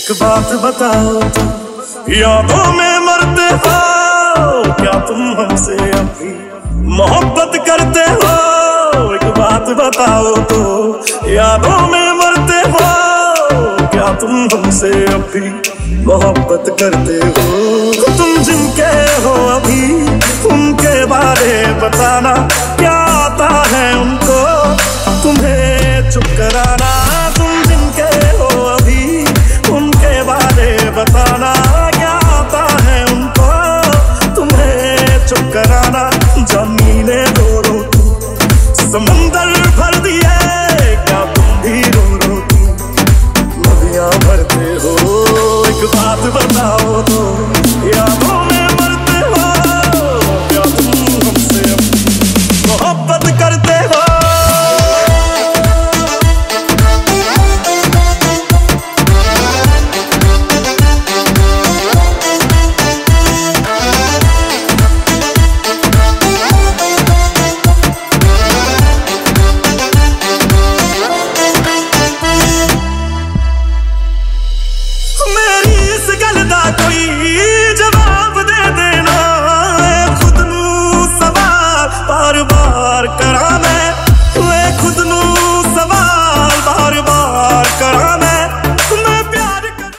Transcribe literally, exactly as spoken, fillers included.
एक बात बताओ तुम यादों में मरते हो, क्या तुम हमसे अभी मोहब्बत करते हो? एक बात बताओ तो यादों में मरते हो, क्या तुम हमसे अभी मोहब्बत करते हो? तुम जिनके हो अभी उनके बारे बताना, क्या आता है उनको तुम्हें चुप कराना? तुम जिनके हो अभी उनके बारे बताना, क्या आता है उनको तुम्हें चुप कराना? जमीने दो रो समंदर भर